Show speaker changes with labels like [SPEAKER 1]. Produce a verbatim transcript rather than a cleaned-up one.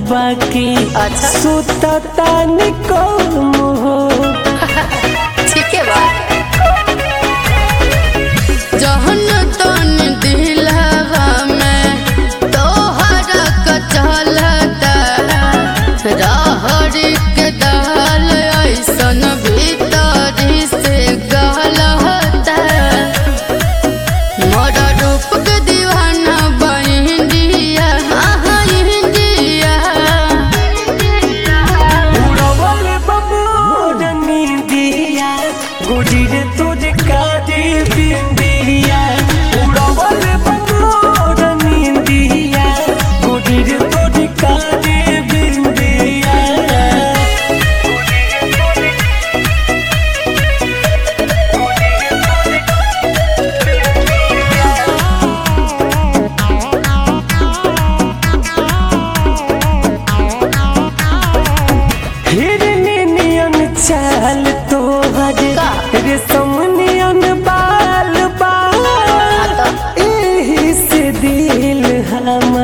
[SPEAKER 1] बाकी
[SPEAKER 2] अच्छा
[SPEAKER 1] सुतता निकम हो।
[SPEAKER 2] ठीक है बा जहन तन दिलवा में तोहरा का चलता रहरी के दाल ऐसन भीतरी से गलता मोरा रूप के दीवाना बहिंदिया हाँ इंडिया
[SPEAKER 1] उड़वल बबूरनी दिया गुजर तुझ काटे बिंदिया। उड़वल बबूरनी दिया गुजर तुझ काटे बिंदिया। हिरनी नियन चाल तोहर रेशम नियन बाल बाल एही से दिल हम